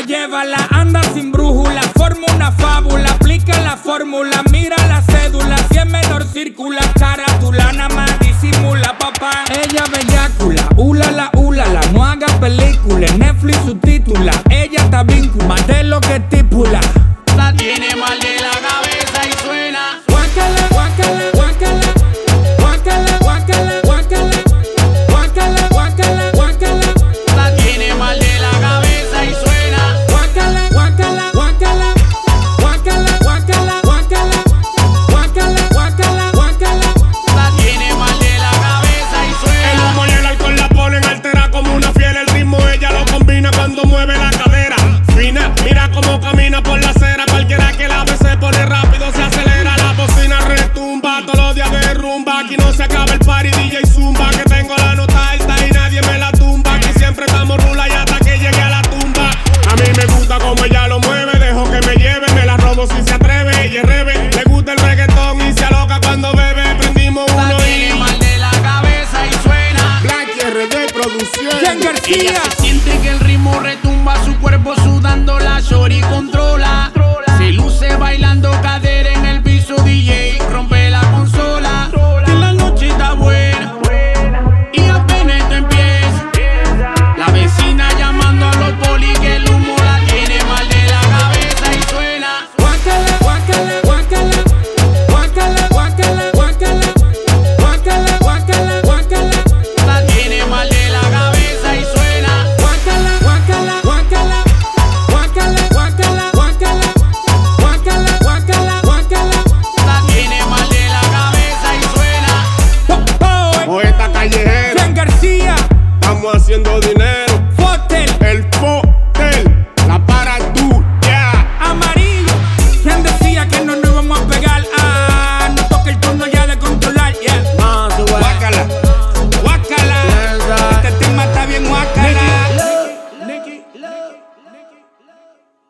llévala, anda sin brújula, forma una fábula, aplica la fórmula, mira la cédula, si es menor circula, carátula, nada más disimula, papá. Ella bellacula, ulala, no haga película, Netflix subtitula, ella está víncula, más de lo que estipula.